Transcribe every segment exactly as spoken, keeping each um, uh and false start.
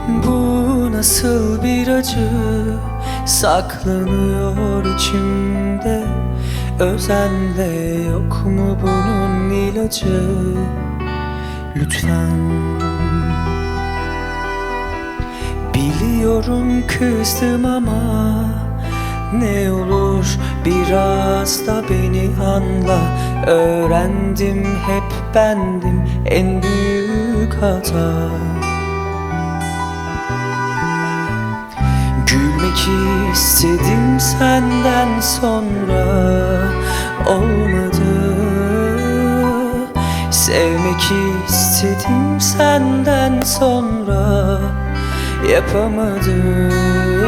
Bu nasıl bir acı saklanıyor içimde. Özenle yok mu bunun ilacı? Lütfen. Biliyorum kızdım ama ne olur biraz da beni anla. Öğrendim hep bendim en büyük hata. Gülmek istedim senden sonra olmadı. Sevmek istedim senden sonra yapamadım.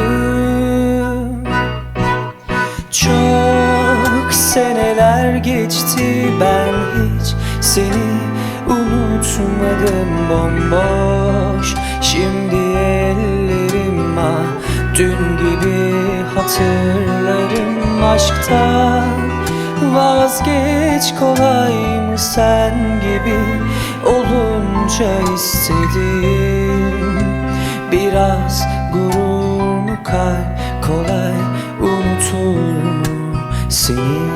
Çok seneler geçti, ben hiç seni unutmadım. Bomboş şimdi ellerim, ah dün gibi hatırlarım. Aşktan vazgeç kolay mı, sen gibi olunca istedim. Biraz gurur mu kay, kolay unutur mu seni?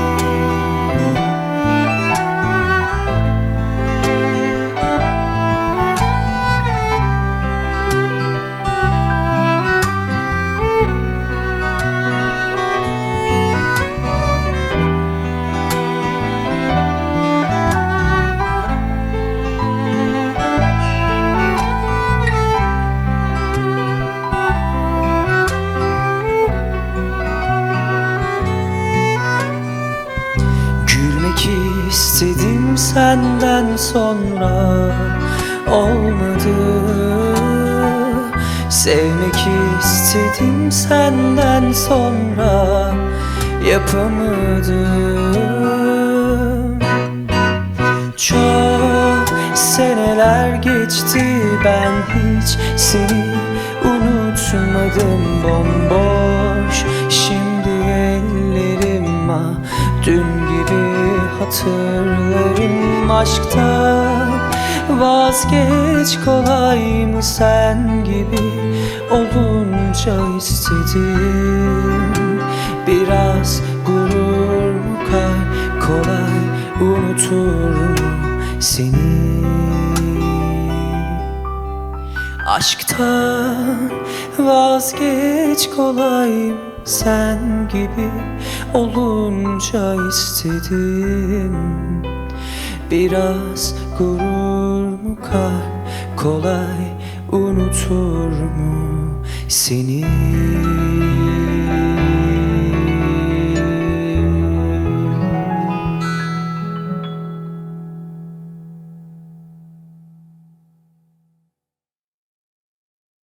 İstedim senden sonra olmadı. Sevmek istedim senden sonra yapamadım. Çok seneler geçti, ben hiç seni unutmadım. Bomboş şimdi ellerim, ah dün gibi hatırlarım. Aşktan vazgeç kolay mı, sen gibi olunca istedim. Biraz gurur mu kay, kolay unutur mu seni? Aşktan vazgeç kolay mı, sen gibi olunca istedim. Biraz gurur mu kay, kolay unutur mu seni?